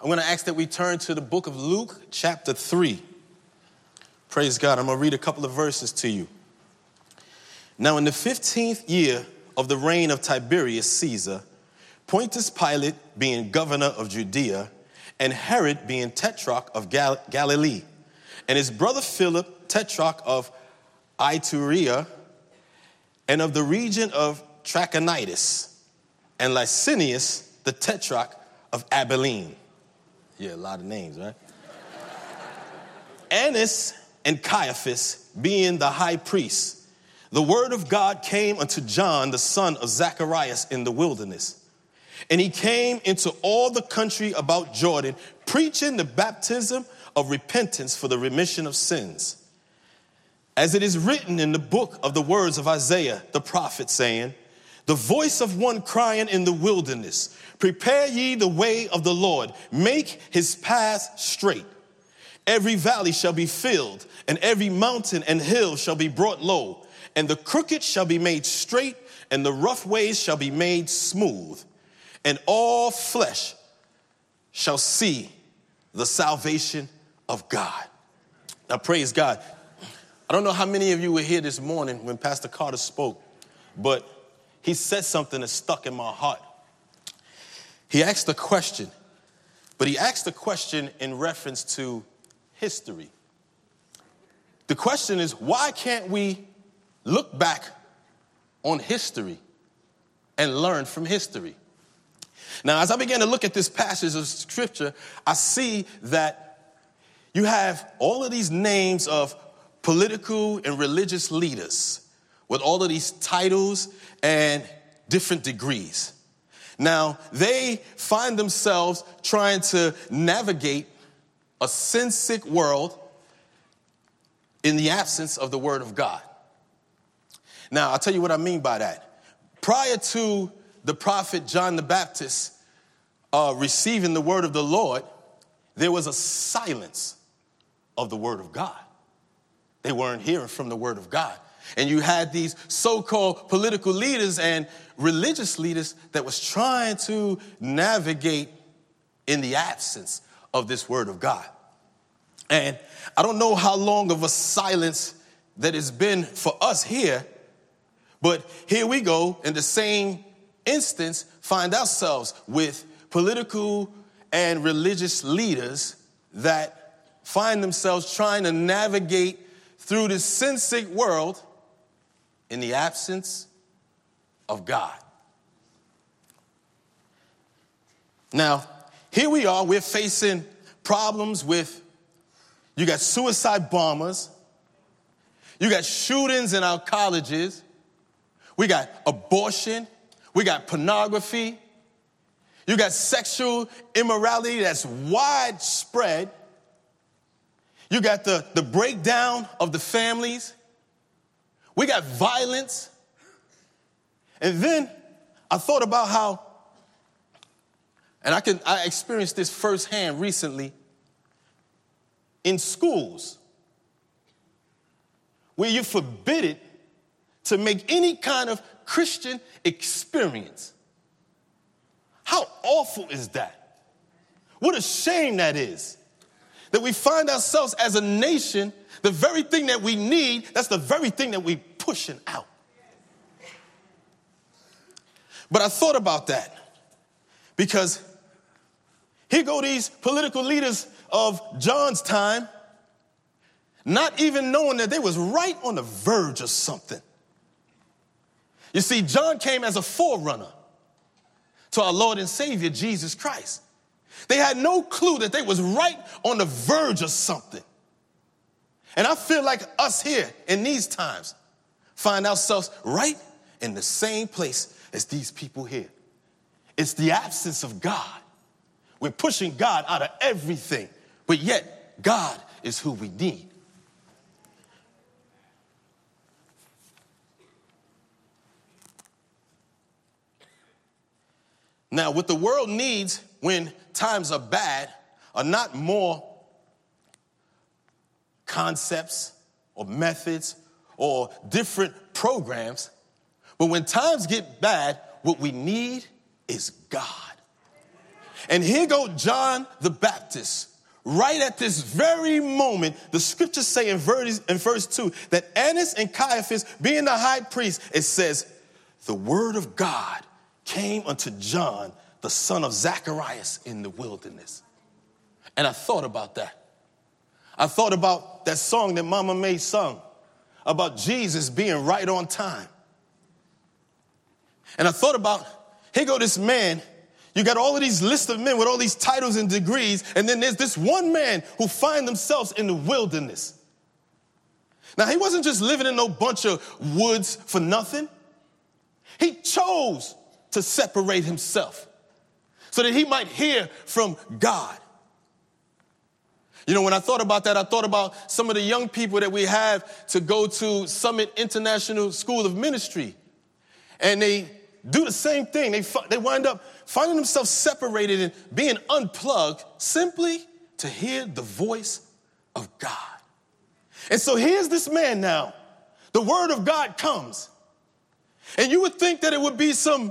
I'm going to ask that we turn to the book of Luke, chapter 3. Praise God. I'm going to read a couple of verses to you. Now, in the 15th year of the reign of Tiberius Caesar, Pontius Pilate being governor of Judea, and Herod being tetrarch of Galilee, and his brother Philip, tetrarch of Iturea, and of the region of Trachonitis, and Licinius, the tetrarch of Abilene. Yeah, a lot of names, right? Annas and Caiaphas being the high priests, the word of God came unto John, the son of Zacharias, in the wilderness. And he came into all the country about Jordan, preaching the baptism of repentance for the remission of sins. As it is written in the book of the words of Isaiah, the prophet, saying, the voice of one crying in the wilderness, prepare ye the way of the Lord, make his path straight. Every valley shall be filled, and every mountain and hill shall be brought low, and the crooked shall be made straight, and the rough ways shall be made smooth, and all flesh shall see the salvation of God. Now, praise God. I don't know how many of you were here this morning when Pastor Carter spoke, but he said something that stuck in my heart. He asked a question, but he asked the question in reference to history. The question is, why can't we look back on history and learn from history? Now, as I began to look at this passage of scripture, I see that you have all of these names of political and religious leaders with all of these titles and different degrees. Now, they find themselves trying to navigate a sin-sick world in the absence of the word of God. Now, I'll tell you what I mean by that. Prior to the prophet John the Baptist receiving the word of the Lord, there was a silence of the word of God. They weren't hearing from the word of God. And you had these so-called political leaders and religious leaders that was trying to navigate in the absence of this word of God. And I don't know how long of a silence that it's been for us here, but here we go in the same instance, find ourselves with political and religious leaders that find themselves trying to navigate through this sin-sick world in the absence of God. Now, here we are, we're facing problems with, you got suicide bombers, you got shootings in our colleges, we got abortion, we got pornography, you got sexual immorality that's widespread, you got the breakdown of the families, we got violence. And then I thought about how, and I experienced this firsthand recently in schools, where you're forbidden to make any kind of Christian experience. How awful is that? What a shame that is. That we find ourselves as a nation, the very thing that we need, that's the very thing that we're pushing out. But I thought about that because here go these political leaders of John's time, not even knowing that they was right on the verge of something. You see, John came as a forerunner to our Lord and Savior, Jesus Christ. They had no clue that they was right on the verge of something. And I feel like us here in these times find ourselves right in the same place as these people here. It's the absence of God. We're pushing God out of everything, but yet God is who we need. Now, what the world needs when times are bad are not more concepts or methods or different programs, but when times get bad, what we need is God. And here go John the Baptist. Right at this very moment, the scriptures say in verse 2 that Annas and Caiaphas, being the high priest, it says, the word of God came unto John, the son of Zacharias, in the wilderness. And I thought about that. I thought about that song that Mama May sung about Jesus being right on time. And I thought about, here go this man. You got all of these lists of men with all these titles and degrees, and then there's this one man who find themselves in the wilderness. Now, he wasn't just living in no bunch of woods for nothing. He chose to separate himself so that he might hear from God. You know, when I thought about that, I thought about some of the young people that we have to go to Summit International School of Ministry. And they do the same thing. They wind up finding themselves separated and being unplugged simply to hear the voice of God. And so here's this man now. The word of God comes. And you would think that it would be some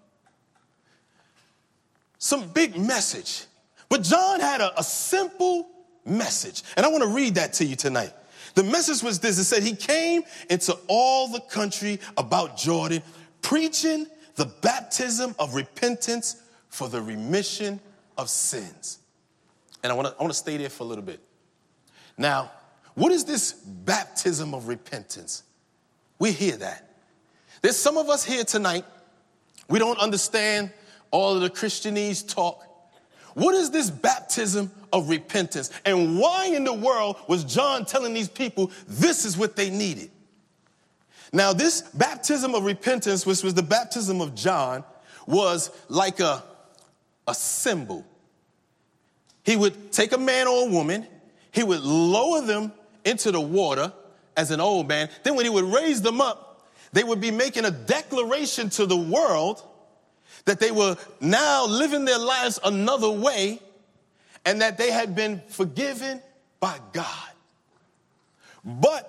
big message. But John had a simple message. And I want to read that to you tonight. The message was this. It said he came into all the country about Jordan, preaching the baptism of repentance for the remission of sins. And I want to stay there for a little bit. Now, what is this baptism of repentance? We hear that. There's some of us here tonight, we don't understand all of the Christianese talk. What is this baptism of repentance? And why in the world was John telling these people this is what they needed? Now, this baptism of repentance, which was the baptism of John, was like a symbol. He would take a man or a woman, he would lower them into the water as an old man. Then when he would raise them up, they would be making a declaration to the world that they were now living their lives another way and that they had been forgiven by God. But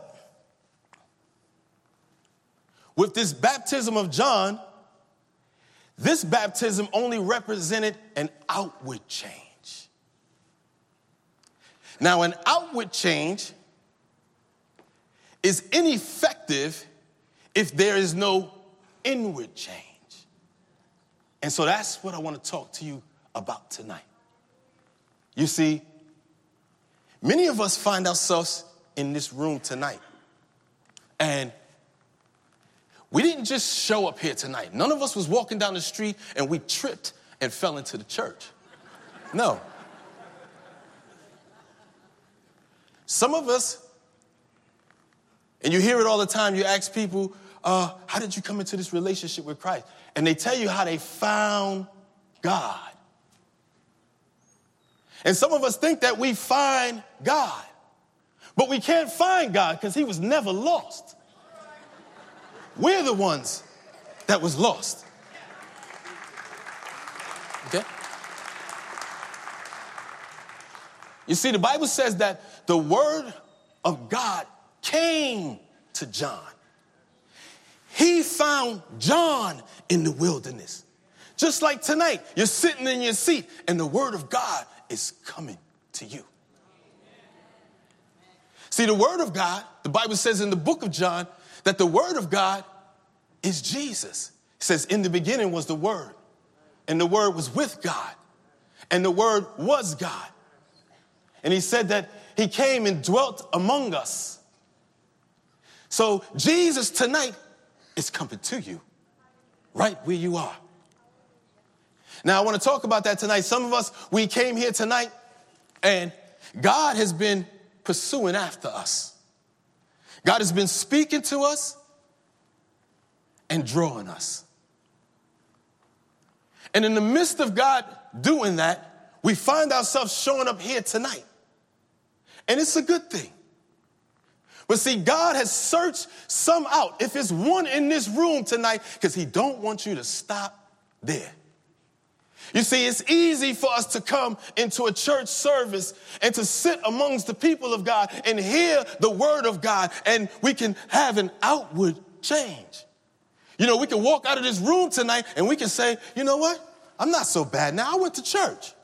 with this baptism of John, this baptism only represented an outward change. Now, an outward change is ineffective if there is no inward change. And so that's what I want to talk to you about tonight. You see, many of us find ourselves in this room tonight, and we didn't just show up here tonight. None of us was walking down the street and we tripped and fell into the church. No. Some of us, and you hear it all the time, you ask people, how did you come into this relationship with Christ? And they tell you how they found God. And some of us think that we find God, but we can't find God because he was never lost. We're the ones that was lost. Okay? You see, the Bible says that the word of God came to John. He found John in the wilderness. Just like tonight, you're sitting in your seat and the word of God is coming to you. See, the word of God, the Bible says in the book of John, that the word of God is Jesus. It says, in the beginning was the word, and the word was with God, and the word was God. And he said that he came and dwelt among us. So Jesus tonight is coming to you right where you are. Now, I want to talk about that tonight. Some of us, we came here tonight, and God has been pursuing after us. God has been speaking to us and drawing us. And in the midst of God doing that, we find ourselves showing up here tonight. And it's a good thing. But see, God has searched some out. If it's one in this room tonight, because he don't want you to stop there. You see, it's easy for us to come into a church service and to sit amongst the people of God and hear the word of God, and we can have an outward change. You know, we can walk out of this room tonight and we can say, you know what? I'm not so bad now. I went to church.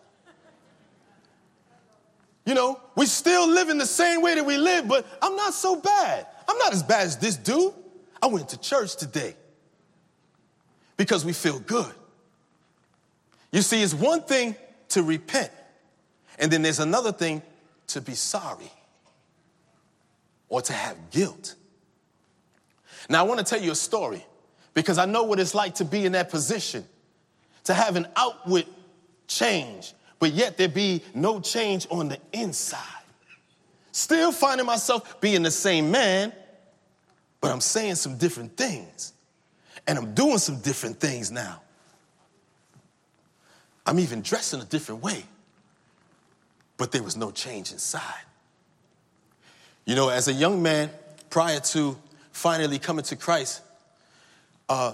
You know, we still live in the same way that we live, but I'm not so bad. I'm not as bad as this dude. I went to church today because we feel good. You see, it's one thing to repent, and then there's another thing to be sorry or to have guilt. Now, I want to tell you a story because I know what it's like to be in that position, to have an outward change, but yet there be no change on the inside. Still finding myself being the same man, but I'm saying some different things. And I'm doing some different things now. I'm even dressing a different way. But there was no change inside. You know, as a young man, prior to finally coming to Christ, I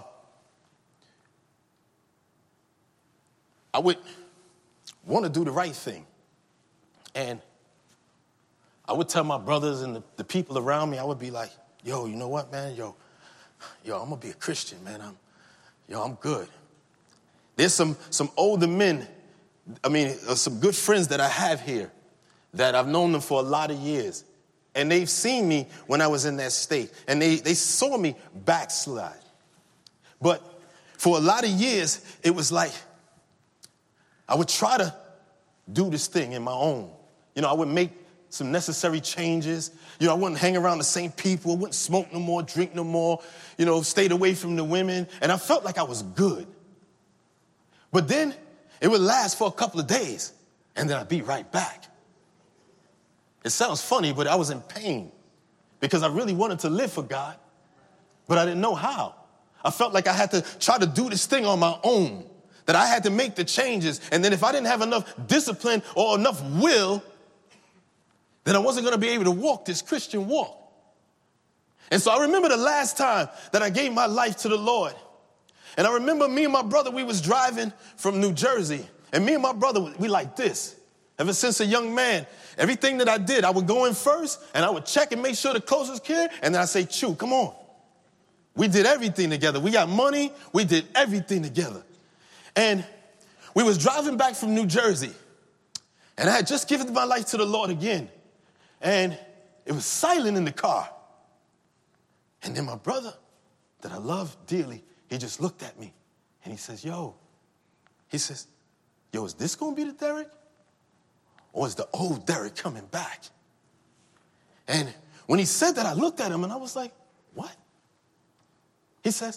would want to do the right thing. And I would tell my brothers and the people around me, I would be like, yo, you know what, man? Yo, I'm going to be a Christian, man. I'm good. There's some older men, some good friends that I have here that I've known them for a lot of years. And they've seen me when I was in that state. And they saw me backslide. But for a lot of years, it was like I would try to do this thing in my own. You know, I would make some necessary changes. You know, I wouldn't hang around the same people. I wouldn't smoke no more, drink no more. You know, stayed away from the women. And I felt like I was good. But then it would last for a couple of days. And then I'd be right back. It sounds funny, but I was in pain because I really wanted to live for God, but I didn't know how. I felt like I had to try to do this thing on my own, that I had to make the changes. And then if I didn't have enough discipline or enough will, then I wasn't going to be able to walk this Christian walk. And so I remember the last time that I gave my life to the Lord. And I remember me and my brother, we was driving from New Jersey. And me and my brother, we like this. Ever since a young man, everything that I did, I would go in first and I would check and make sure the clothes was clear. And then I say, Chew, come on. We did everything together. We got money. We did everything together. And we was driving back from New Jersey. And I had just given my life to the Lord again. And it was silent in the car. And then my brother, that I love dearly, he just looked at me. And he says, is this going to be the Derek? Or is the old Derek coming back? And when he said that, I looked at him and I was like, what? He says,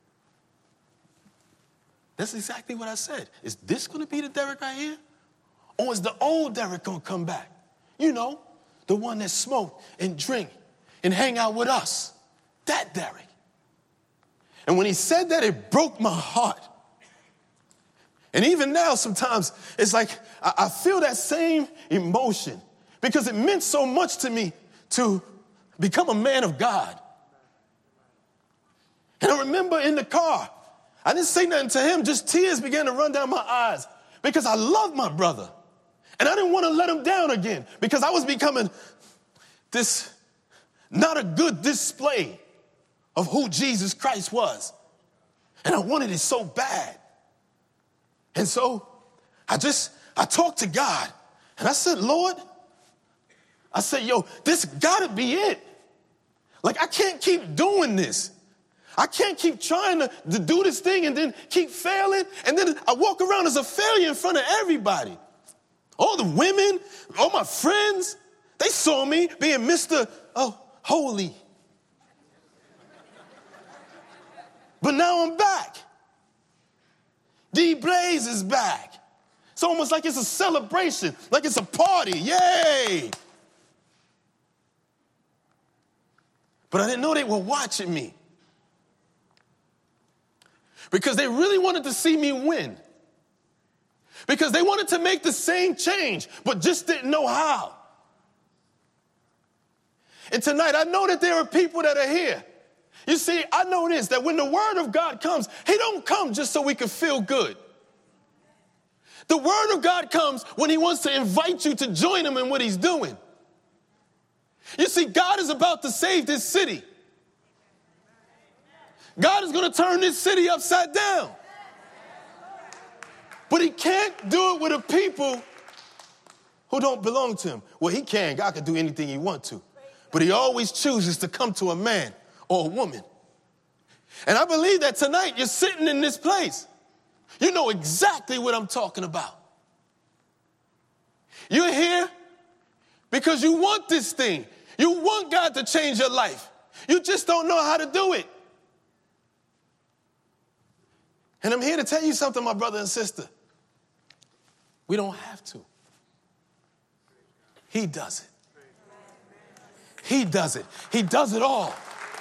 that's exactly what I said. Is this going to be the Derek right here? Or is the old Derek going to come back? You know, the one that smoked and drink and hang out with us. That Derek. And when he said that, it broke my heart. And even now, sometimes, it's like I feel that same emotion because it meant so much to me to become a man of God. And I remember in the car, I didn't say nothing to him, just tears began to run down my eyes because I loved my brother. And I didn't want to let him down again because I was becoming this not a good display of who Jesus Christ was. And I wanted it so bad. And so I talked to God and I said, Lord, this gotta be it. Like, I can't keep doing this. I can't keep trying to do this thing and then keep failing. And then I walk around as a failure in front of everybody. All the women, all my friends, they saw me being Mr. Holy. But now I'm back. D Blaze is back. It's almost like it's a celebration, like it's a party. Yay! But I didn't know they were watching me. Because they really wanted to see me win. Because they wanted to make the same change, but just didn't know how. And tonight, I know that there are people that are here. You see, I know this, that when the word of God comes, he don't come just so we can feel good. The word of God comes when he wants to invite you to join him in what he's doing. You see, God is about to save this city. God is going to turn this city upside down. But he can't do it with a people who don't belong to him. Well, he can. God can do anything he wants to. But he always chooses to come to a man or a woman. And I believe that tonight you're sitting in this place. You know exactly what I'm talking about. You're here because you want this thing. You want God to change your life. You just don't know how to do it. And I'm here to tell you something, my brother and sister. We don't have to. He does it. He does it. He does it all.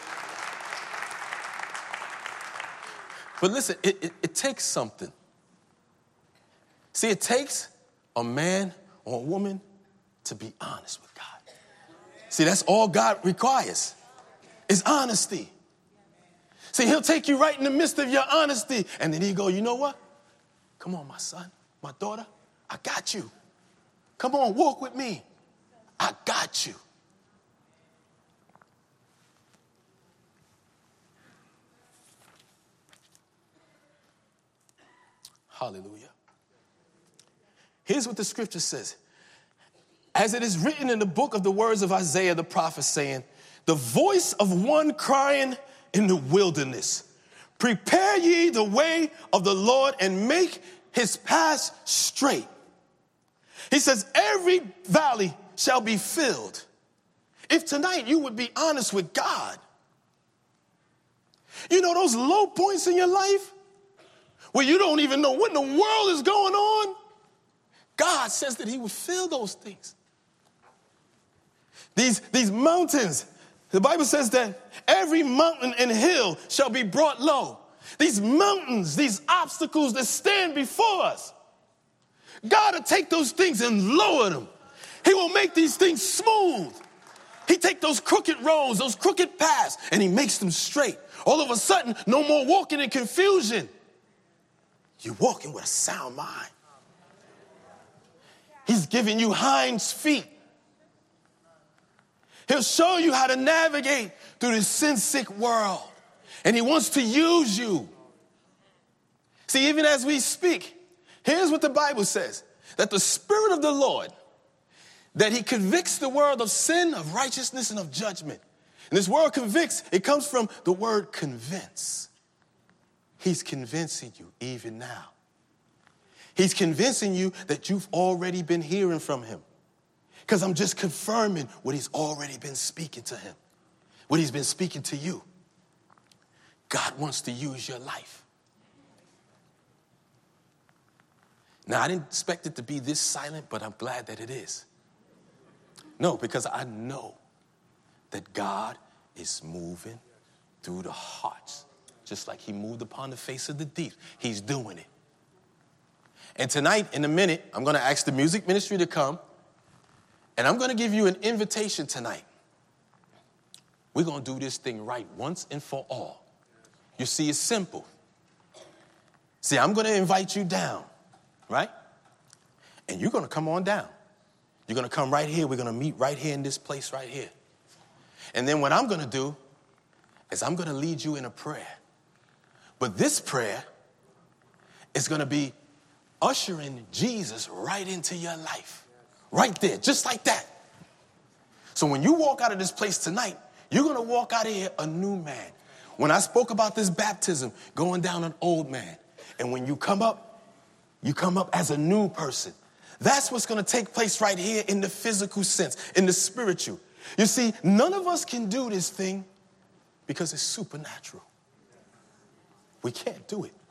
But listen, it takes something. See, it takes a man or a woman to be honest with God. See, that's all God requires is honesty. See, he'll take you right in the midst of your honesty. And then he'll go, you know what? Come on, my son, my daughter, I got you. Come on, walk with me. I got you. Hallelujah. Here's what the scripture says. As it is written in the book of the words of Isaiah the prophet, saying, the voice of one crying in the wilderness, prepare ye the way of the Lord and make his paths straight. He says, every valley shall be filled. If tonight you would be honest with God, you know those low points in your life where you don't even know what in the world is going on? God says that he would fill those things. These mountains, the Bible says that every mountain and hill shall be brought low. These mountains, these obstacles that stand before us, God will take those things and lower them. He will make these things smooth. He take those crooked roads, those crooked paths, and he makes them straight. All of a sudden, no more walking in confusion. You're walking with a sound mind. He's giving you hinds feet. He'll show you how to navigate through this sin-sick world. And he wants to use you. See, even as we speak, here's what the Bible says. That the Spirit of the Lord, that he convicts the world of sin, of righteousness, and of judgment. And this word convicts, it comes from the word convince. He's convincing you even now. He's convincing you that you've already been hearing from him. Because I'm just confirming what he's already been speaking to him. What he's been speaking to you. God wants to use your life. Now, I didn't expect it to be this silent, but I'm glad that it is. No, because I know that God is moving through the hearts. Just like he moved upon the face of the deep. He's doing it. And tonight, in a minute, I'm going to ask the music ministry to come. And I'm going to give you an invitation tonight. We're going to do this thing right once and for all. You see, it's simple. See, I'm going to invite you down, right? And you're going to come on down. You're going to come right here. We're going to meet right here in this place right here. And then what I'm going to do is I'm going to lead you in a prayer. But this prayer is going to be ushering Jesus right into your life. Right there, just like that. So when you walk out of this place tonight, you're going to walk out of here a new man. When I spoke about this baptism, going down an old man. And when you come up as a new person. That's what's going to take place right here in the physical sense, in the spiritual. You see, none of us can do this thing because it's supernatural. We can't do it.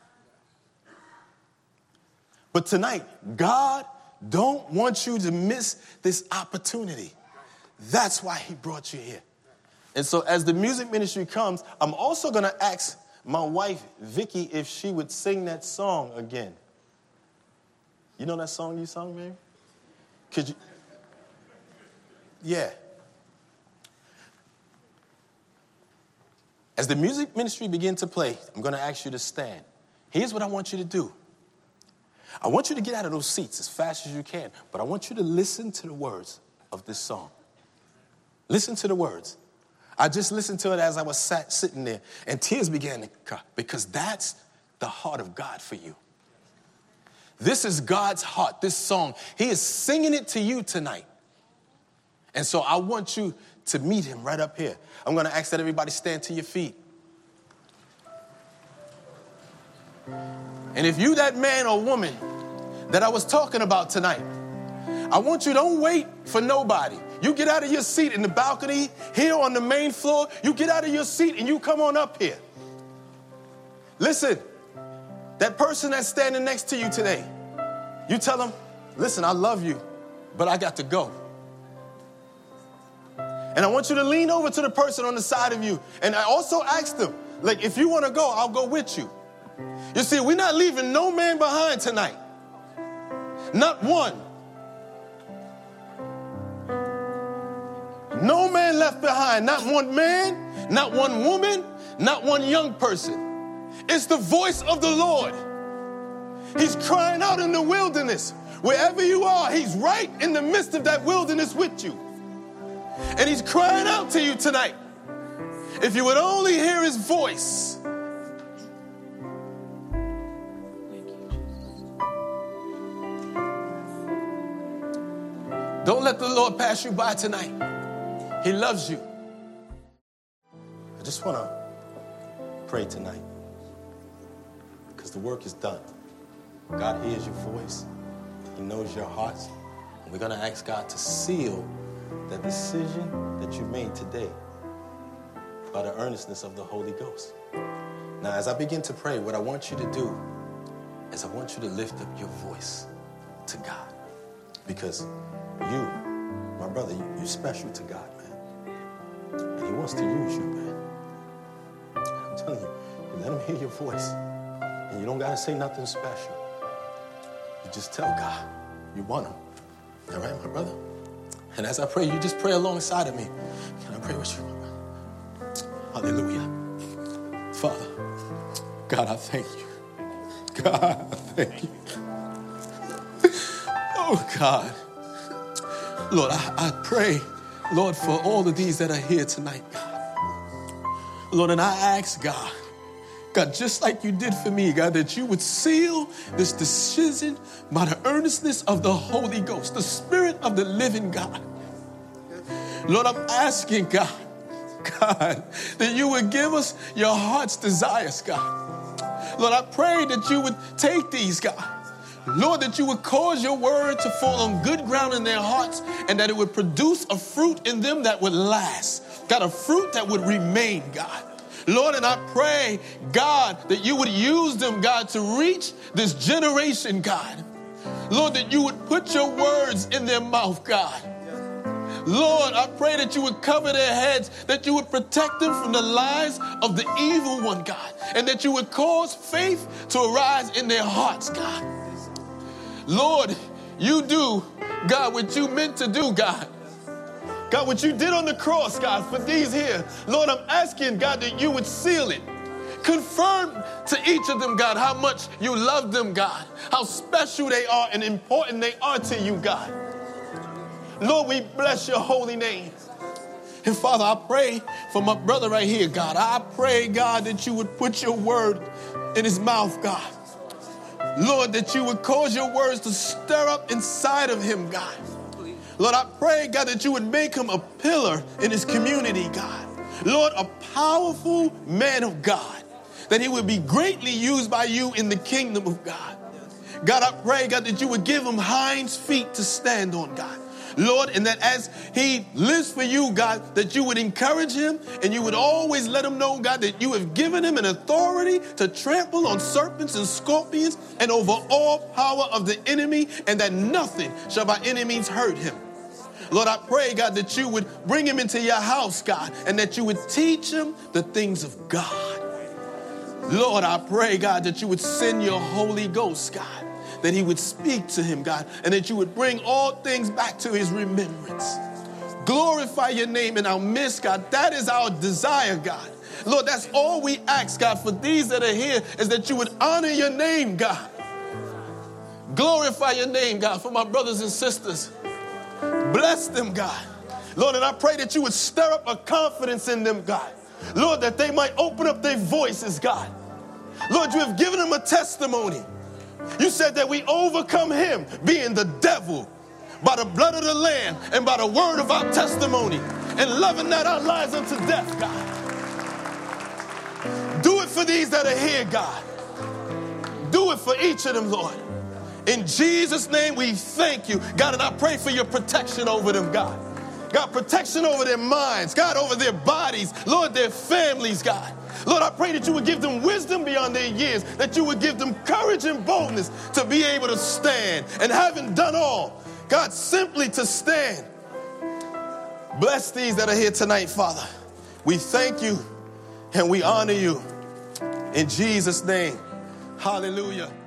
But tonight, God don't want you to miss this opportunity. That's why he brought you here. And so as the music ministry comes, I'm also going to ask my wife, Vicky, if she would sing that song again. You know that song you sung, Mary? Could you? Yeah. As the music ministry begins to play, I'm going to ask you to stand. Here's what I want you to do. I want you to get out of those seats as fast as you can, but I want you to listen to the words of this song. Listen to the words. I just listened to it as I was sitting there, and tears began to come, because that's the heart of God for you. This is God's heart, this song. He is singing it to you tonight. And so I want you to meet him right up here. I'm going to ask that everybody stand to your feet. And if you that man or woman that I was talking about tonight, I want you, don't wait for nobody. You get out of your seat in the balcony here on the main floor. You get out of your seat and you come on up here. Listen, that person that's standing next to you today, you tell them, listen, I love you, but I got to go. And I want you to lean over to the person on the side of you. And I also ask them, like, if you want to go, I'll go with you. You see, we're not leaving no man behind tonight. Not one. No man left behind. Not one man, not one woman, not one young person. It's the voice of the Lord. He's crying out in the wilderness. Wherever you are, he's right in the midst of that wilderness with you. And he's crying out to you tonight. If you would only hear his voice. Don't let the Lord pass you by tonight. He loves you. I just want to pray tonight because the work is done. God hears your voice. He knows your hearts. And we're going to ask God to seal that decision that you made today by the earnestness of the Holy Ghost. Now, as I begin to pray, what I want you to do is I want you to lift up your voice to God. Because you, my brother, you're special to God, man. And he wants to use you, man. And I'm telling you, let him hear your voice. And you don't got to say nothing special. You just tell God you want him. All right, my brother? And as I pray, you just pray alongside of me. Can I pray with you, my brother? Hallelujah. Father, God, I thank you. God, I thank you. Oh, God. Lord, I pray, Lord, for all of these that are here tonight, God. Lord, and I ask, God, just like you did for me, God, that you would seal this decision by the earnestness of the Holy Ghost, the Spirit of the living God. Lord, I'm asking, God, that you would give us your heart's desires, God. Lord, I pray that you would take these, God. Lord, that you would cause your word to fall on good ground in their hearts and that it would produce a fruit in them that would last. God, a fruit that would remain, God. Lord, and I pray, God, that you would use them, God, to reach this generation, God. Lord, that you would put your words in their mouth, God. Lord, I pray that you would cover their heads, that you would protect them from the lies of the evil one, God, and that you would cause faith to arise in their hearts, God. Lord, you do, God, what you meant to do, God. God, what you did on the cross, God, for these here. Lord, I'm asking, God, that you would seal it. Confirm to each of them, God, how much you love them, God. How special they are and important they are to you, God. Lord, we bless your holy name. And Father, I pray for my brother right here, God. I pray, God, that you would put your word in his mouth, God. Lord, that you would cause your words to stir up inside of him, God. Lord, I pray, God, that you would make him a pillar in his community, God. Lord, a powerful man of God, that he would be greatly used by you in the kingdom of God. God, I pray, God, that you would give him hinds feet to stand on, God. Lord, and that as he lives for you, God, that you would encourage him and you would always let him know, God, that you have given him an authority to trample on serpents and scorpions and over all power of the enemy, and that nothing shall by any means hurt him. Lord, I pray, God, that you would bring him into your house, God, and that you would teach him the things of God. Lord, I pray, God, that you would send your Holy Ghost, God, that he would speak to him, God, and that you would bring all things back to his remembrance. Glorify your name in our midst, God. That is our desire, God. Lord, that's all we ask, God, for these that are here, is that you would honor your name, God. Glorify your name, God, for my brothers and sisters. Bless them, God. Lord, and I pray that you would stir up a confidence in them, God. Lord, that they might open up their voices, God. Lord, you have given them a testimony. You said that we overcome him, being the devil, by the blood of the Lamb and by the word of our testimony, and loving not our lives unto death, God. Do it for these that are here, God. Do it for each of them, Lord. In Jesus' name, we thank you, God, and I pray for your protection over them, God. God, protection over their minds, God, over their bodies, Lord, their families, God. Lord, I pray that you would give them wisdom beyond their years, that you would give them courage and boldness to be able to stand, and having done all, God, simply to stand. Bless these that are here tonight, Father. We thank you and we honor you. In Jesus' name, hallelujah.